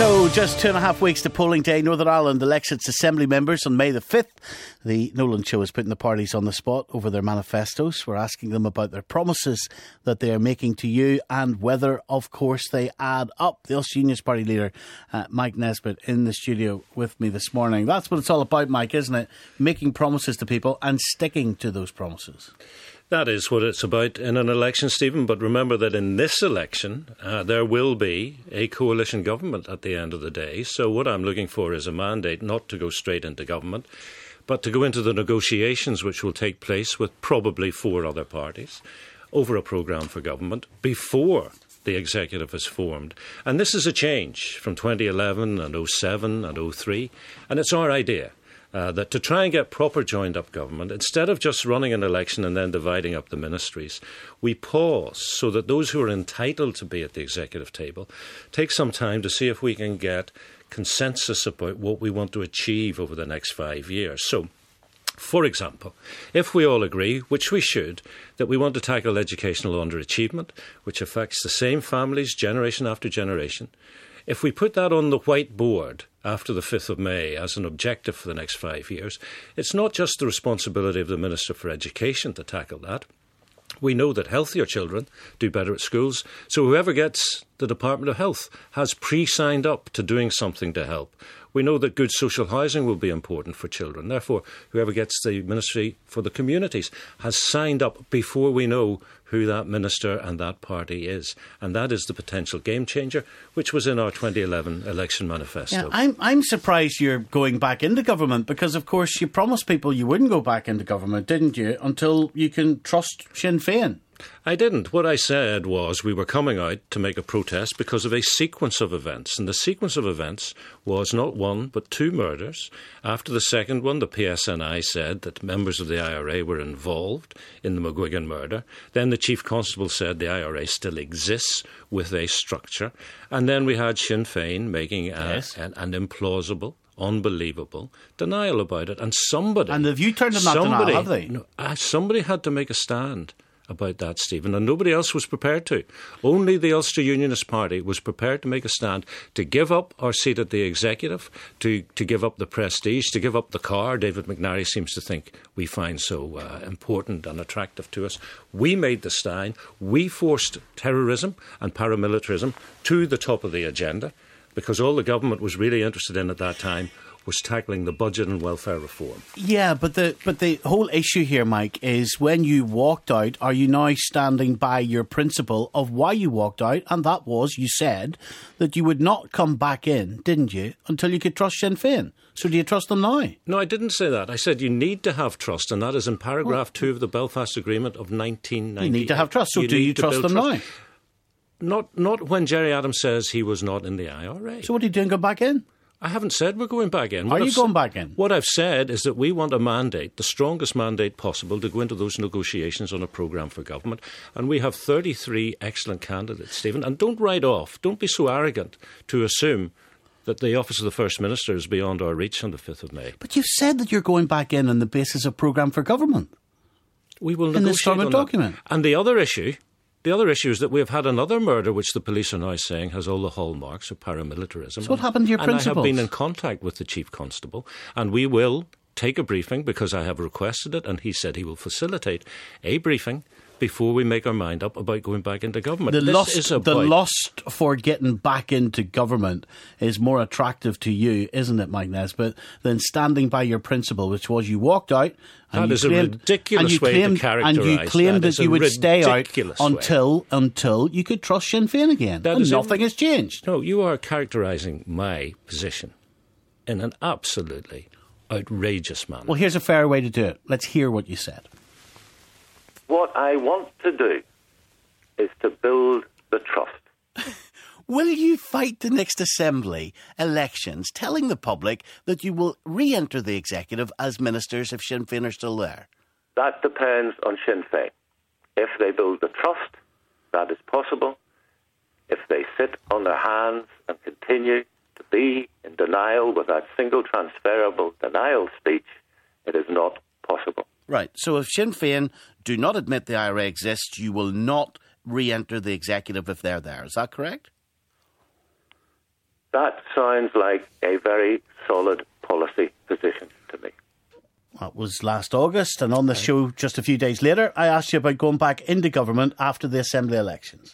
So, just 2.5 weeks to polling day. Northern Ireland elects its Assembly members on May the 5th. The Nolan Show is putting the parties on the spot over their manifestos. We're asking them about their promises that they are making to you and whether, of course, they add up. The Ulster Unionist Party leader, Mike Nesbitt, in the studio with me this morning. That's what it's all about, Mike, isn't it? Making promises to people and sticking to those promises. That is what it's about in an election, Stephen. But remember that in this election, there will be a coalition government at the end of the day. So what I'm looking for is a mandate not to go straight into government, but to go into the negotiations which will take place with probably 4 other parties over a programme for government before the executive is formed. And this is a change from 2011 and 07 and 03. And it's our idea. That to try and get proper joined-up government, instead of just running an election and then dividing up the ministries, we pause so that those who are entitled to be at the executive table take some time to see if we can get consensus about what we want to achieve over the next 5 years. So, for example, if we all agree, which we should, that we want to tackle educational underachievement, which affects the same families generation after generation, if we put that on the whiteboard after the 5th of May as an objective for the next 5 years, it's not just the responsibility of the Minister for Education to tackle that. We know that healthier children do better at schools, so whoever gets the Department of Health has pre-signed up to doing something to help. We know that good social housing will be important for children. Therefore, whoever gets the Ministry for the Communities has signed up before we know who that minister and that party is. And that is the potential game changer, which was in our 2011 election manifesto. Yeah, I'm surprised you're going back into government because, of course, you promised people you wouldn't go back into government, didn't you, until you can trust Sinn Féin? I didn't. What I said was we were coming out to make a protest because of a sequence of events. And the sequence of events was not 1 but 2 murders. After the second one, the PSNI said that members of the IRA were involved in the McGuigan murder. Then the Chief Constable said the IRA still exists with a structure. And then we had Sinn Féin making an implausible, unbelievable denial about it. And somebody... And have you turned in that denial, have they? No, somebody had to make a stand about that, Stephen, and nobody else was prepared to. Only the Ulster Unionist Party was prepared to make a stand to give up our seat at the executive, to give up the prestige, to give up the car David McNary seems to think we find so important and attractive to us. We made the stand. We forced terrorism and paramilitarism to the top of the agenda because all the government was really interested in at that time was tackling the budget and welfare reform. Yeah, but the whole issue here, Mike, is when you walked out, are you now standing by your principle of why you walked out? And that was, you said, that you would not come back in, didn't you, until you could trust Sinn Féin. So do you trust them now? No, I didn't say that. I said you need to have trust, and that is in paragraph 2 of the Belfast Agreement of 1990. You need to have trust, so do you trust them now? Not when Gerry Adams says he was not in the IRA. So what are you doing, go back in? I haven't said we're going back in. Are you going back in? What I've said is that we want a mandate, the strongest mandate possible, to go into those negotiations on a programme for government. And we have 33 excellent candidates, Stephen. And don't write off, don't be so arrogant to assume that the office of the First Minister is beyond our reach on the 5th of May. But you've said that you're going back in on the basis of programme for government. We will in negotiate this on document. That. And the other issue is that we have had another murder which the police are now saying has all the hallmarks of paramilitarism. So what happened to your principles? And I have been in contact with the Chief Constable, and we will take a briefing because I have requested it, and he said he will facilitate a briefing before we make our mind up about going back into government. The lust for getting back into government is more attractive to you, isn't it, Mike Nesbitt, than standing by your principle, which was you walked out and that is a ridiculous way to characterise. And you claimed that you would stay out until you could trust Sinn Féin again. And nothing has changed. No, you are characterising my position in an absolutely outrageous manner. Well, here's a fair way to do it. Let's hear what you said. What I want to do is to build the trust. Will you fight the next Assembly elections telling the public that you will re-enter the executive as ministers if Sinn Féin are still there? That depends on Sinn Féin. If they build the trust, that is possible. If they sit on their hands and continue to be in denial with that single transferable denial speech, it is not possible. Right. So if Sinn Féin do not admit the IRA exists, you will not re-enter the executive if they're there. Is that correct? That sounds like a very solid policy position to me. That was last August, and on this show just a few days later, I asked you about going back into government after the Assembly elections.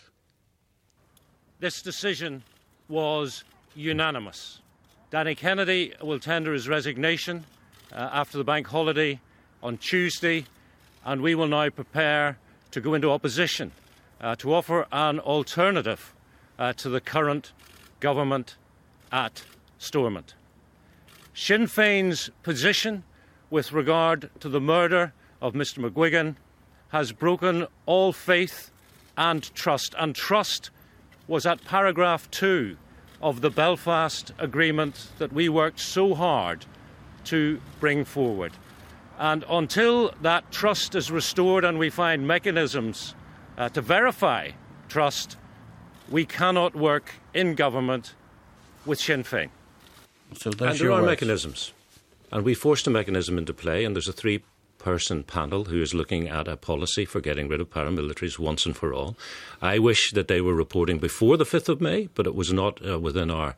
This decision was unanimous. Danny Kennedy will tender his resignation after the bank holiday on Tuesday, and we will now prepare to go into opposition to offer an alternative to the current government at Stormont. Sinn Féin's position with regard to the murder of Mr McGuigan has broken all faith and trust was at paragraph 2 of the Belfast Agreement that we worked so hard to bring forward. And until that trust is restored and we find mechanisms to verify trust, we cannot work in government with Sinn Féin. So and there are mechanisms. And we forced a mechanism into play, and there's a 3-person panel who is looking at a policy for getting rid of paramilitaries once and for all. I wish that they were reporting before the 5th of May, but it was not within our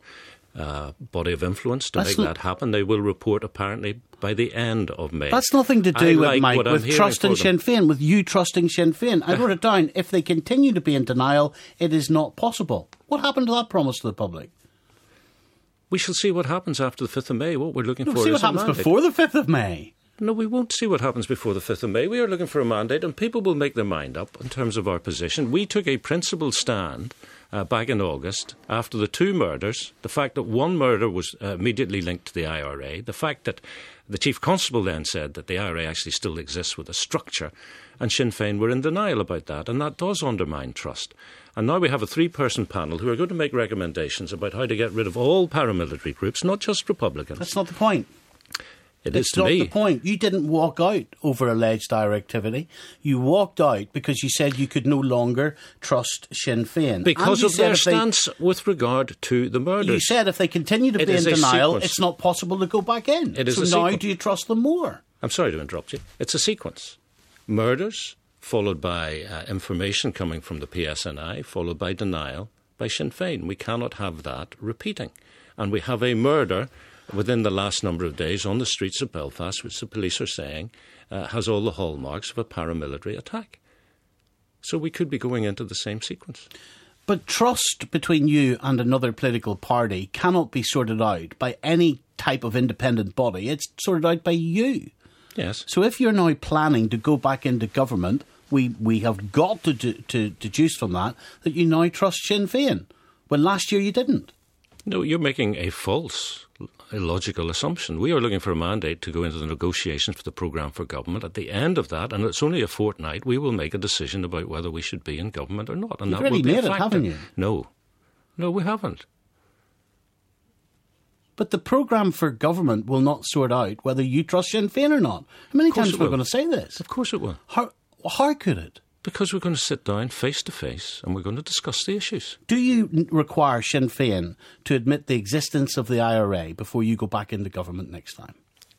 body of influence to make that happen. They will report apparently by the end of May. That's nothing to do with, Mike, with trust in Sinn Féin, with you trusting Sinn Féin. I wrote it down. If they continue to be in denial, it is not possible. What happened to that promise to the public? We shall see what happens after the 5th of May. What we're looking for is a mandate. We'll see what happens before the 5th of May. No, we won't see what happens before the 5th of May. We are looking for a mandate, and people will make their mind up in terms of our position. We took a principled stand back in August after the 2 murders, the fact that one murder was immediately linked to the IRA, the fact that the Chief Constable then said that the IRA actually still exists with a structure, and Sinn Féin were in denial about that, and that does undermine trust. And now we have a 3-person panel who are going to make recommendations about how to get rid of all paramilitary groups, not just Republicans. That's not the point. It's not the point. You didn't walk out over alleged IRA activity. You walked out because you said you could no longer trust Sinn Féin. Because of their stance with regard to the murders. You said if they continue to be in denial, it's not possible to go back in. So now do you trust them more? I'm sorry to interrupt you. It's a sequence. Murders, followed by information coming from the PSNI, followed by denial by Sinn Féin. We cannot have that repeating. And we have a murder within the last number of days on the streets of Belfast, which the police are saying has all the hallmarks of a paramilitary attack. So we could be going into the same sequence. But trust between you and another political party cannot be sorted out by any type of independent body. It's sorted out by you. Yes. So if you're now planning to go back into government, we have got to deduce from that you now trust Sinn Féin, when last year you didn't. No, you're making a false, illogical assumption. We are looking for a mandate to go into the negotiations for the programme for government. At the end of that, and it's only a fortnight, we will make a decision about whether we should be in government or not. And You've already made it, haven't you? No, we haven't. But the programme for government will not sort out whether you trust Sinn Féin or not. How many times we're going to say this? Of course it will. How could it? Because we're going to sit down face to face and we're going to discuss the issues. Do you require Sinn Féin to admit the existence of the IRA before you go back into government next time?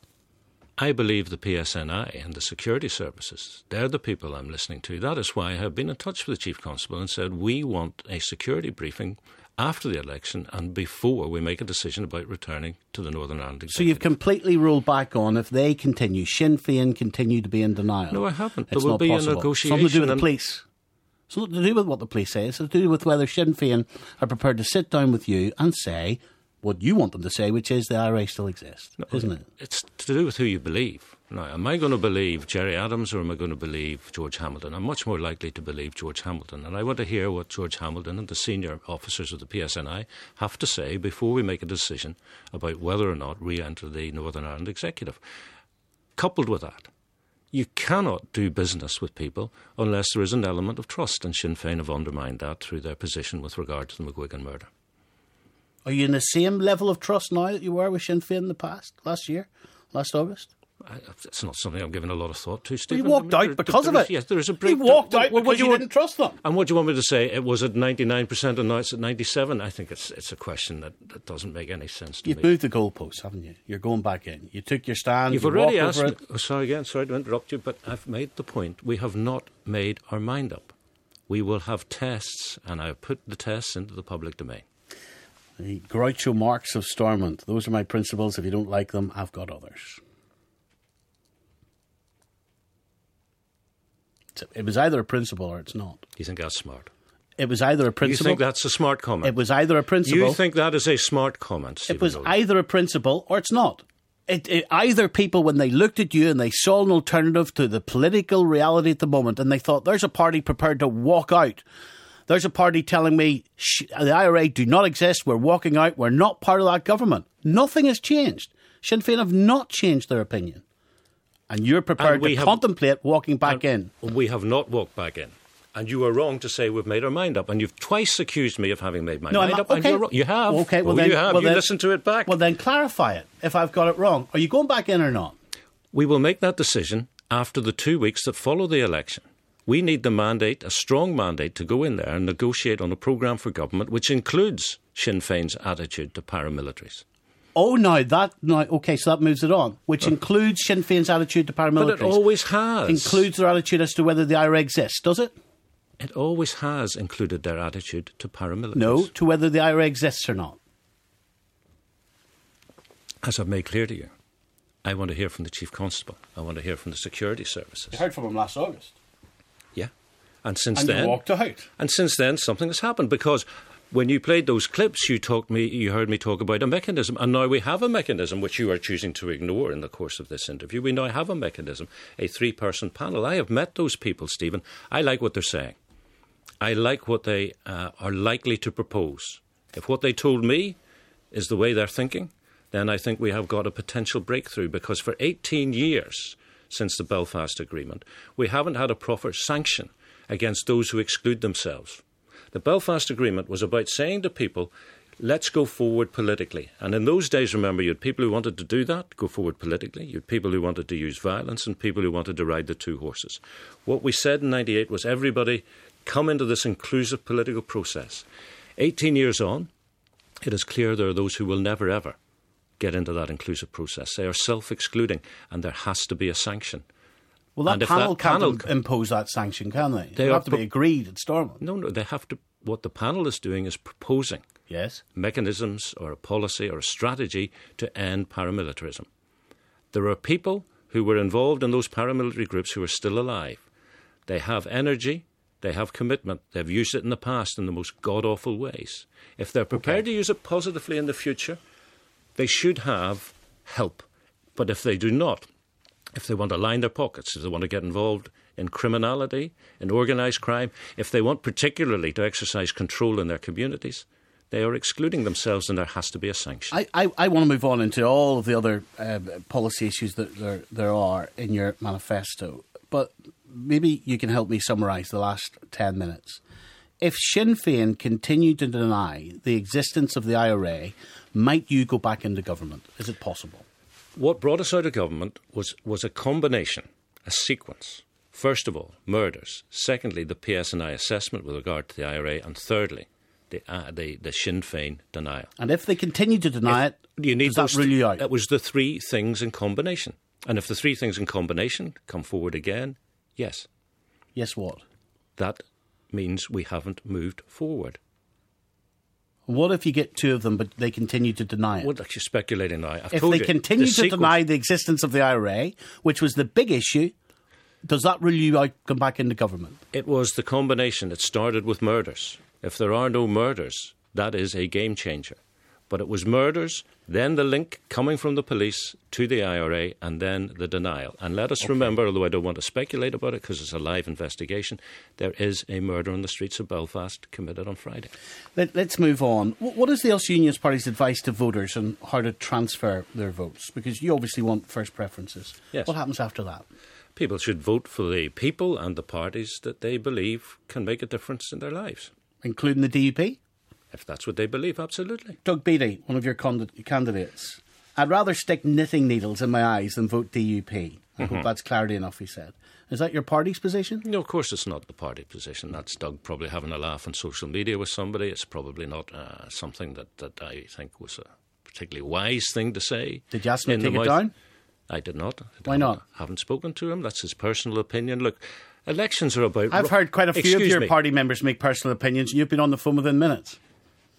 I believe the PSNI and the security services, they're the people I'm listening to. That is why I have been in touch with the Chief Constable and said we want a security briefing after the election and before we make a decision about returning to the Northern Ireland Executive. So you've completely ruled back on if they continue, Sinn Féin continue to be in denial. No, I haven't. There will be a negotiation. Something to do with the police. Something to do with what the police say. It's to do with whether Sinn Féin are prepared to sit down with you and say what you want them to say, which is the IRA still exists, isn't it? It's to do with who you believe. Now, am I going to believe Gerry Adams or am I going to believe George Hamilton? I'm much more likely to believe George Hamilton. And I want to hear what George Hamilton and the senior officers of the PSNI have to say before we make a decision about whether or not we enter the Northern Ireland Executive. Coupled with that, you cannot do business with people unless there is an element of trust, and Sinn Féin have undermined that through their position with regard to the McGuigan murder. Are you in the same level of trust now that you were with Sinn Féin in the past, last August? It's not something I'm giving a lot of thought to, Stephen. You walked out because of it. Yes, there is a break. You walked out because you didn't trust them. And what do you want me to say? It was at 99% and now it's at 97%? I think it's a question that doesn't make any sense to me. You've moved the goalposts, haven't you? You're going back in. You took your stand. You've already asked me. Oh, sorry to interrupt you, but I've made the point. We have not made our mind up. We will have tests, and I've put the tests into the public domain. The Groucho Marx of Stormont. Those are my principles. If you don't like them, I've got others. It was either a principle or it's not. You think that's smart? It was either a principle. You think that's a smart comment? It was either a principle. You think that is a smart comment, Stephen It was Dolan? either a principle or it's not. Either people, when they looked at you and they saw an alternative to the political reality at the moment, and they thought, there's a party prepared to walk out. There's a party telling me the IRA do not exist. We're walking out. We're not part of that government. Nothing has changed. Sinn Féin have not changed their opinion. And you're prepared to contemplate walking back in. We have not walked back in. And you are wrong to say we've made our mind up. And you've twice accused me of having made my mind up. Okay. And you're wrong. You have. Okay, you have. You listen to it back. Well, then clarify it if I've got it wrong. Are you going back in or not? We will make that decision after the 2 weeks that follow the election. We need the mandate, a strong mandate, to go in there and negotiate on a programme for government which includes Sinn Féin's attitude to paramilitaries. Okay, so that moves it on, which includes Sinn Féin's attitude to paramilitaries. But it always has. Includes their attitude as to whether the IRA exists, does it? It always has included their attitude to paramilitaries. No, to whether the IRA exists or not. As I've made clear to you, I want to hear from the Chief Constable. I want to hear from the security services. You heard from him last August. Yeah. And since then... you walked out. And since then, something has happened, because when you played those clips, you heard me talk about a mechanism, and now we have a mechanism which you are choosing to ignore in the course of this interview. We now have a mechanism, a 3-person panel. I have met those people, Stephen. I like what they're saying. I like what they are likely to propose. If what they told me is the way they're thinking, then I think we have got a potential breakthrough, because for 18 years since the Belfast Agreement, we haven't had a proper sanction against those who exclude themselves. The Belfast Agreement was about saying to people, let's go forward politically. And in those days, remember, you had people who wanted to do that, go forward politically. You had people who wanted to use violence and people who wanted to ride the 2 horses. What we said in 98 was everybody come into this inclusive political process. 18 years on, it is clear there are those who will never, ever get into that inclusive process. They are self-excluding, and there has to be a sanction. Well, that panel can't impose that sanction, can they? They have to be agreed at Stormont. No, they have to. What the panel is doing is proposing mechanisms or a policy or a strategy to end paramilitarism. There are people who were involved in those paramilitary groups who are still alive. They have energy. They have commitment. They've used it in the past in the most god-awful ways. If they're prepared to use it positively in the future, they should have help. But if they do not, if they want to line their pockets, if they want to get involved in criminality, in organised crime, if they want particularly to exercise control in their communities, they are excluding themselves, and there has to be a sanction. I want to move on into all of the other policy issues that there are in your manifesto, but maybe you can help me summarise the last 10 minutes. If Sinn Féin continue to deny the existence of the IRA, might you go back into government? Is it possible? What brought us out of government was a combination, a sequence. First of all, murders. Secondly, the PSNI assessment with regard to the IRA. And thirdly, the Sinn Féin denial. And if they continue to deny it, does that rule you out? It was the 3 things in combination. And if the 3 things in combination come forward again, yes. Yes, what? That means we haven't moved forward. What if you get 2 of them, but they continue to deny it? Well, you're speculating now. If they continue to deny the existence of the IRA, which was the big issue, does that rule you out, come back into government? It was the combination. It started with murders. If there are no murders, that is a game changer. But it was murders, then the link coming from the police to the IRA, and then the denial. And let us remember, although I don't want to speculate about it because it's a live investigation, there is a murder on the streets of Belfast committed on Friday. Let's move on. What is the Ulster Unionist Party's advice to voters on how to transfer their votes? Because you obviously want first preferences. Yes. What happens after that? People should vote for the people and the parties that they believe can make a difference in their lives. Including the DUP? If that's what they believe, absolutely. Doug Beattie, one of your candidates. I'd rather stick knitting needles in my eyes than vote DUP. I hope that's clarity enough, he said. Is that your party's position? No, of course it's not the party position. That's Doug probably having a laugh on social media with somebody. It's probably not something that I think was a particularly wise thing to say. Did you ask him to take it down? I did not. Why not? I haven't spoken to him. That's his personal opinion. Look, elections are about... I've heard quite a few of your party members make personal opinions, and you've been on the phone within minutes.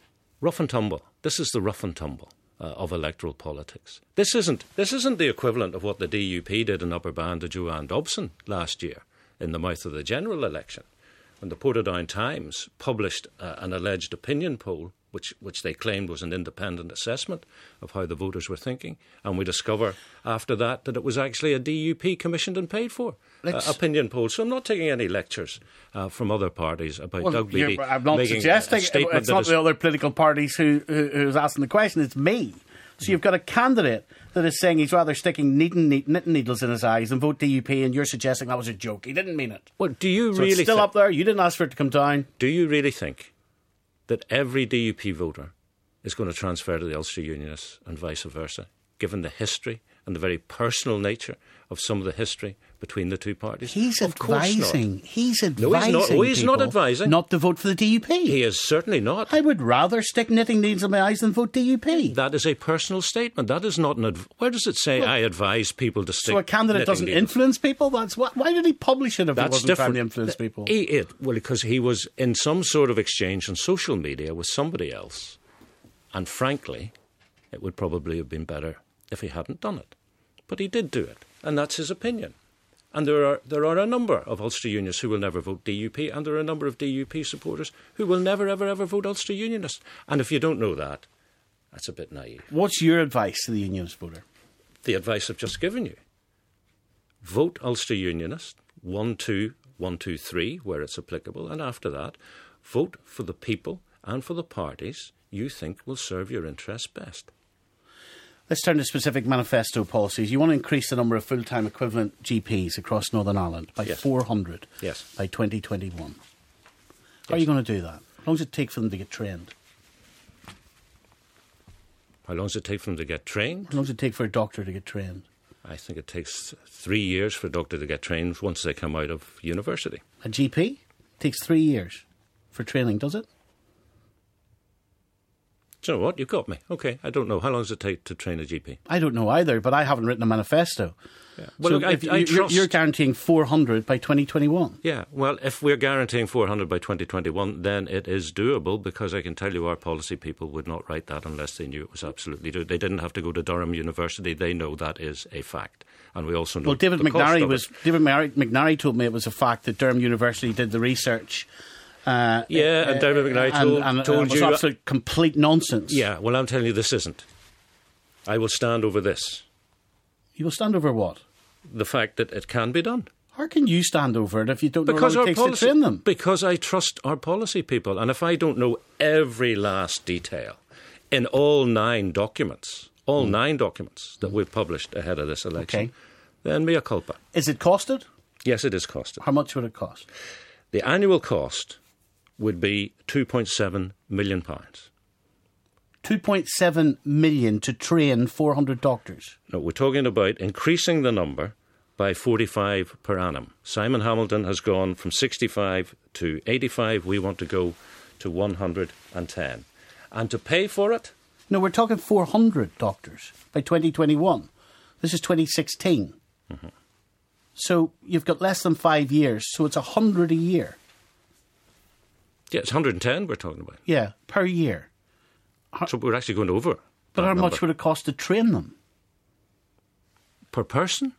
rough and tumble. This is the rough and tumble of electoral politics. This isn't the equivalent of what the DUP did in Upper Band to Joanne Dobson last year in the mouth of the general election, when the Portadown Times published an alleged opinion poll which they claimed was an independent assessment of how the voters were thinking. And we discover after that it was actually a DUP commissioned and paid for opinion poll. So I'm not taking any lectures from other parties about Doug Beattie. I'm not suggesting it's not the other political parties who's asking the question, it's me. So you've got a candidate that is saying he's rather sticking knitting needles in his eyes than vote DUP, and you're suggesting that was a joke. He didn't mean it. Well, do you so really it's still up there? You didn't ask for it to come down. Do you really think that every DUP voter is going to transfer to the Ulster Unionists and vice versa, given the history and the very personal nature of some of the history between the two parties? He's advising. He's advising. No, he's not. Oh, he's not advising. Not to vote for the DUP. He is certainly not. I would rather stick knitting needles in my eyes than vote DUP. That is a personal statement. That is not an where does it say I advise people to stick? So a candidate doesn't influence people? That's why did he publish it if he wasn't trying to influence people? Well, because he was in some sort of exchange on social media with somebody else. And frankly, it would probably have been better if he hadn't done it. But he did do it, and that's his opinion. And there are a number of Ulster Unionists who will never vote DUP, and there are a number of DUP supporters who will never, ever, ever vote Ulster Unionist. And if you don't know that, that's a bit naive. What's your advice to the Unionist voter? The advice I've just given you. Vote Ulster Unionist, 1, 2, 1, 2, 3, where it's applicable, and after that, vote for the people and for the parties you think will serve your interests best. Let's turn to specific manifesto policies. You want to increase the number of full-time equivalent GPs across Northern Ireland by 400 by 2021. How are you going to do that? How long does it take for them to get trained? How long does it take for them to get trained? How long does it take for a doctor to get trained? I think it takes 3 years for a doctor to get trained once they come out of university. A GP? It takes 3 years for training, does it? Do you know what? You've got me. OK, I don't know. How long does it take to train a GP? I don't know either, but I haven't written a manifesto. Yeah. Well, so look, you're guaranteeing 400 by 2021. Yeah, well, if we're guaranteeing 400 by 2021, then it is doable, because I can tell you our policy people would not write that unless they knew it was absolutely due. They didn't have to go to Durham University. They know that is a fact. And we also know David McNary told me it was a fact that Durham University did the research. And David McNary told you... It was absolute complete nonsense. Yeah, well, I'm telling you this isn't. I will stand over this. You will stand over what? The fact that it can be done. How can you stand over it if you don't know what it takes to train them? Because I trust our policy people. And if I don't know every last detail in all 9 documents, that we've published ahead of this election, then mea culpa. Is it costed? Yes, it is costed. How much would it cost? The annual cost would be £2.7 million. 2.7 million to train 400 doctors? No, we're talking about increasing the number by 45 per annum. Simon Hamilton has gone from 65 to 85. We want to go to 110. And to pay for it? No, we're talking 400 doctors by 2021. This is 2016. Mm-hmm. So you've got less than 5 years, so it's 100 a year. Yeah, it's 110 we're talking about. Yeah, per year. So we're actually going over. But how much would it cost to train them? Per person?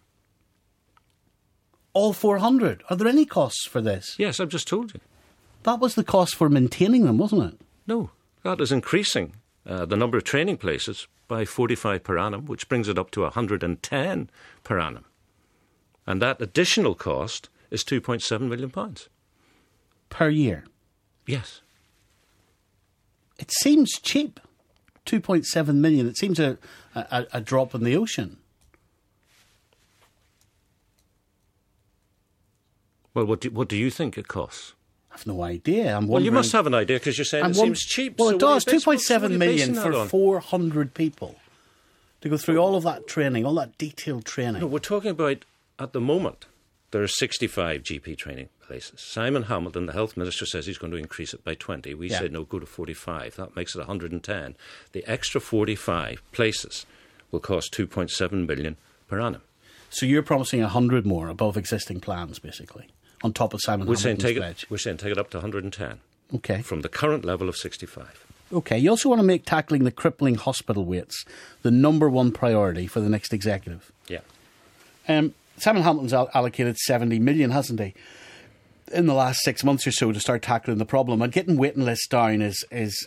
All 400. Are there any costs for this? Yes, I've just told you. That was the cost for maintaining them, wasn't it? No, that is increasing the number of training places by 45 per annum, which brings it up to 110 per annum. And that additional cost is £2.7 million. Per year? Yes. It seems cheap. 2.7 million. It seems a drop in the ocean. Well, what do you think it costs? I have no idea. Well, you must have an idea, because you're saying it seems cheap. Well, it does. 2.7 million for 400 people to go through all of that training, all that detailed training. No, we're talking about, at the moment, there are 65 GP training places. Simon Hamilton, the health minister, says he's going to increase it by 20. We said no, go to 45. That makes it 110. The extra 45 places will cost 2.7 million per annum. So you're promising 100 more above existing plans, basically, on top of Simon Hamilton's pledge. We're saying take it up to 110. Okay. From the current level of 65. OK. You also want to make tackling the crippling hospital waits the number one priority for the next executive. Yeah. Simon Hamilton's allocated 70 million, hasn't he, in the last 6 months or so to start tackling the problem. And getting waiting lists down is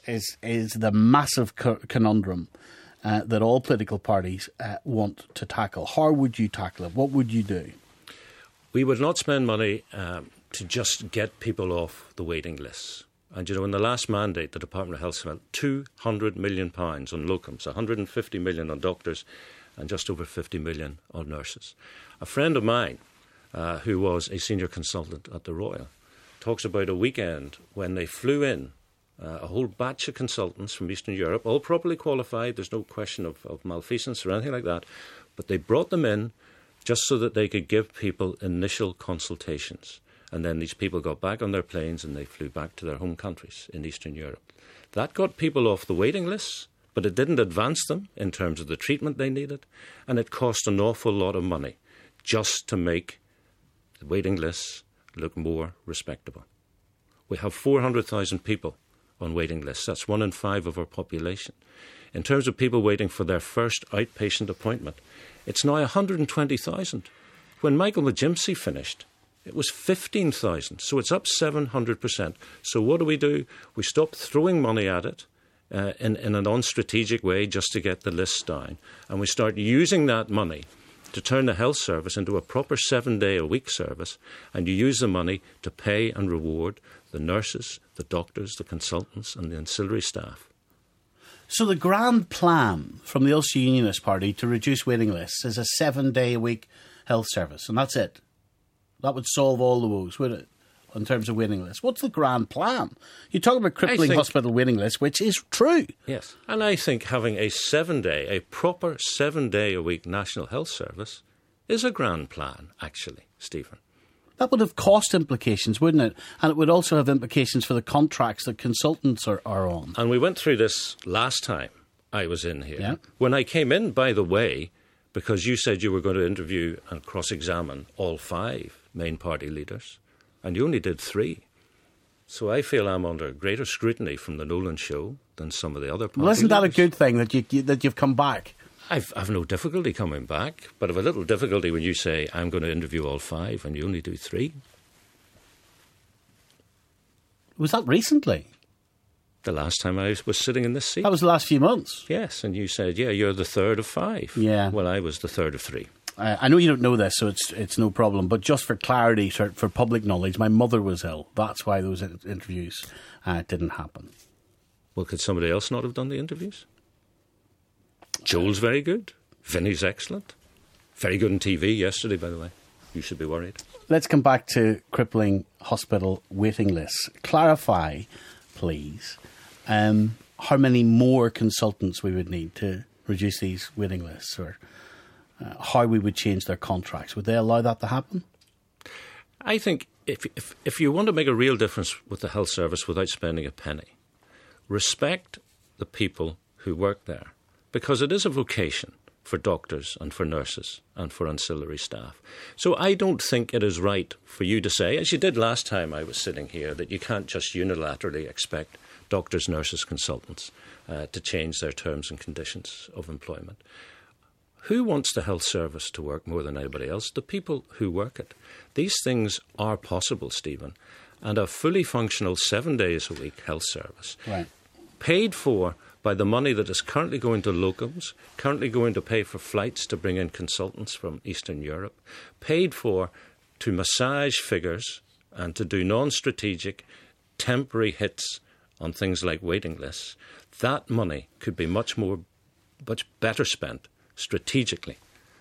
the massive conundrum that all political parties want to tackle. How would you tackle it? What would you do? We would not spend money to just get people off the waiting lists. And, in the last mandate, the Department of Health spent £200 million on locums, 150 million on doctors, and just over 50 million on nurses. A friend of mine, who was a senior consultant at the Royal, talks about a weekend when they flew in a whole batch of consultants from Eastern Europe, all properly qualified. There's no question of malfeasance or anything like that. But they brought them in just so that they could give people initial consultations. And then these people got back on their planes and they flew back to their home countries in Eastern Europe. That got people off the waiting lists, but it didn't advance them in terms of the treatment they needed. And it cost an awful lot of money just to make the waiting lists look more respectable. We have 400,000 people on waiting lists. That's 1 in 5 of our population. In terms of people waiting for their first outpatient appointment, it's now 120,000. When Michael McGimpsey finished, it was 15,000. So it's up 700%. So what do? We stop throwing money at it in a non-strategic way just to get the lists down. And we start using that money to turn the health service into a proper 7-day-a-week service. And you use the money to pay and reward the nurses, the doctors, the consultants and the ancillary staff. So the grand plan from the Ulster Unionist Party to reduce waiting lists is a 7-day-a-week health service, and that's it. That would solve all the woes, would it, in terms of waiting lists? What's the grand plan? You talk about crippling hospital waiting lists, which is true. Yes, and I think having a proper 7-day-a-week national health service is a grand plan, actually, Stephen. That would have cost implications, wouldn't it? And it would also have implications for the contracts that consultants are on. And we went through this last time I was in here. Yeah. When I came in, by the way, because you said you were going to interview and cross-examine all 5 main party leaders, and you only did 3. So I feel I'm under greater scrutiny from the Nolan Show than some of the other party Well, isn't that leaders. a good thing, that you've come back? I've no difficulty coming back, but I've a little difficulty when you say I'm going to interview all 5 and you only do 3. Was that recently? The last time I was sitting in this seat. That was the last few months. Yes, and you said, yeah, you're the 3rd of 5. Yeah. Well, I was the 3rd of 3. I know you don't know this, so it's no problem. But just for clarity, for public knowledge, my mother was ill. That's why those interviews didn't happen. Well, could somebody else not have done the interviews? Joel's very good. Vinny's excellent. Very good on TV yesterday, by the way. You should be worried. Let's come back to crippling hospital waiting lists. Clarify, please, how many more consultants we would need to reduce these waiting lists, or how we would change their contracts. Would they allow that to happen? I think if you want to make a real difference with the health service without spending a penny, respect the people who work there, because it is a vocation for doctors and for nurses and for ancillary staff. So I don't think it is right for you to say, as you did last time I was sitting here, that you can't just unilaterally expect doctors, nurses, consultants to change their terms and conditions of employment. Who wants the health service to work more than anybody else? The people who work it. These things are possible, Stephen, and a fully functional 7 days a week health service, right, paid for by the money that is currently going to locums, currently going to pay for flights to bring in consultants from Eastern Europe, paid for to massage figures and to do non-strategic, temporary hits on things like waiting lists. That money could be much better spent strategically.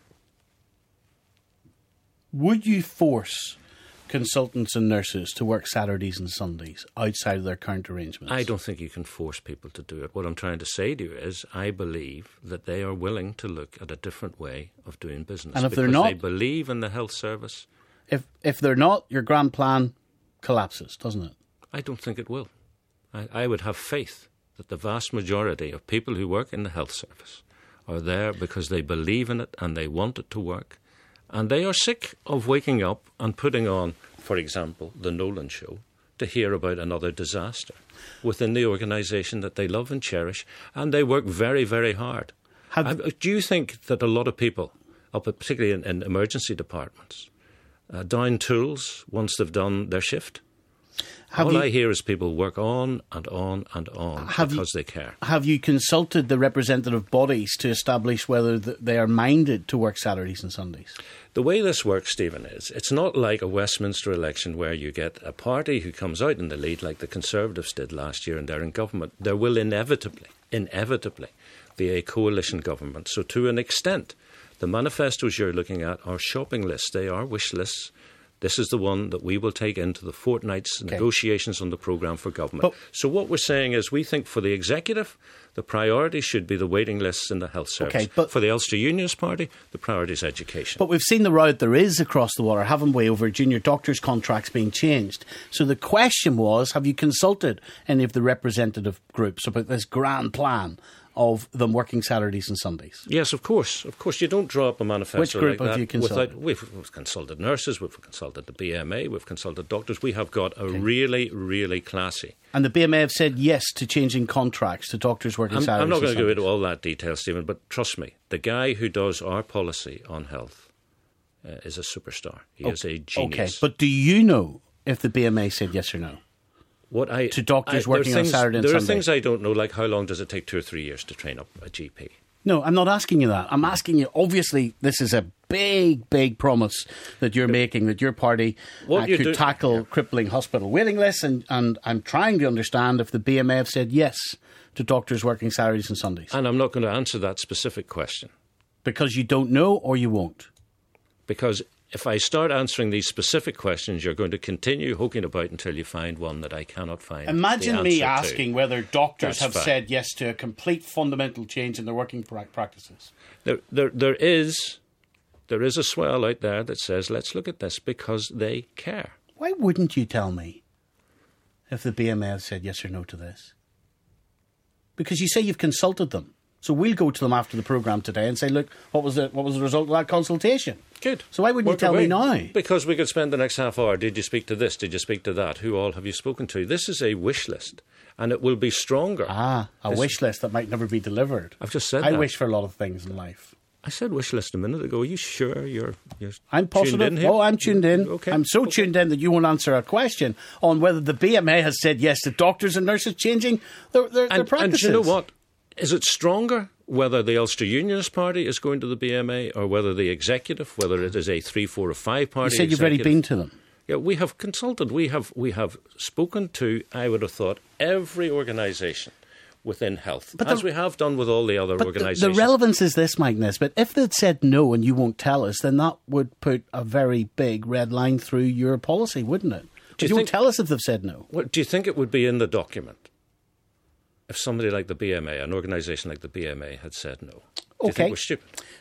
Would you force consultants and nurses to work Saturdays and Sundays outside of their current arrangements? I don't think you can force people to do it. What I'm trying to say to you is I believe that they are willing to look at a different way of doing business. And if because they're not, they believe in the health service. If they're not, your grand plan collapses, doesn't it? I don't think it will. I would have faith that the vast majority of people who work in the health service are there because they believe in it and they want it to work. And they are sick of waking up and putting on, for example, the Nolan Show to hear about another disaster within the organisation that they love and cherish, and they work very, very hard. Do you think that a lot of people, particularly in emergency departments, down tools once they've done their shift? All I hear is people work on and on and on because they care. Have you consulted the representative bodies to establish whether they are minded to work Saturdays and Sundays? The way this works, Stephen, is it's not like a Westminster election where you get a party who comes out in the lead like the Conservatives did last year and they're in government. There will inevitably be a coalition government. So to an extent, the manifestos you're looking at are shopping lists. They are wish lists. This is the one that we will take into the fortnight's negotiations on the programme for government. So what we're saying is we think for the executive, the priority should be the waiting lists in the health service. For the Ulster Unionist Party, the priority is education. But we've seen the route there is across the water, haven't we, over junior doctors' contracts being changed. So the question was, have you consulted any of the representative groups about this grand plan of them working Saturdays and Sundays? Yes, of course. Of course, you don't draw up a manifesto Which group like have that you consulted? We've consulted nurses, we've consulted the BMA, we've consulted doctors. We have got a really, really classy. And the BMA have said yes to changing contracts to doctors working Saturdays I'm not going and to go Sundays. into all that detail, Stephen, but trust me, the guy who does our policy on health is a superstar. He is a genius. Okay, but do you know if the BMA said yes or no? To doctors working on Saturday and Sunday? There are things I don't know, like how long does it take 2 or 3 years to train up a GP? No, I'm not asking you that. I'm asking you, obviously, this is a big, big promise that you're making, that your party could tackle crippling hospital waiting lists, and I'm trying to understand if the BMA have said yes to doctors working Saturdays and Sundays. And I'm not going to answer that specific question. Because you don't know or you won't? Because if I start answering these specific questions, you're going to continue hoking about until you find one that I cannot find. Imagine me asking whether doctors have fine. said yes to a complete fundamental change in their working practices. There is a swell out there that says, let's look at this because they care. Why wouldn't you tell me if the BMA have said yes or no to this? Because you say you've consulted them. So we'll go to them after the programme today and say, look, what was the result of that consultation? Good. So why wouldn't you tell me now? Because we could spend the next half hour. Did you speak to this? Did you speak to that? Who all have you spoken to? This is a wish list, and it will be stronger. A wish list that might never be delivered. I've just said that. I wish for a lot of things in life. I said wish list a minute ago. Are you sure you're I'm positive. tuned in here? Oh, I'm tuned in. Okay. I'm so tuned in that you won't answer a question on whether the BMA has said yes to doctors and nurses changing their practices. And you know what? Is it stronger whether the Ulster Unionist Party is going to the BMA or whether the executive, whether it is a 3, 4 or 5 party You said you've already been to them. Yeah, we have consulted. We have spoken to, I would have thought, every organisation within health, as we have done with all the other organisations. The relevance is this, Mike Nisbet. If they'd said no and you won't tell us, then that would put a very big red line through your policy, wouldn't it? You won't tell us if they've said no. Do you think it would be in the document if somebody like the BMA, an organisation like the BMA, had said no? Do you think we're stupid?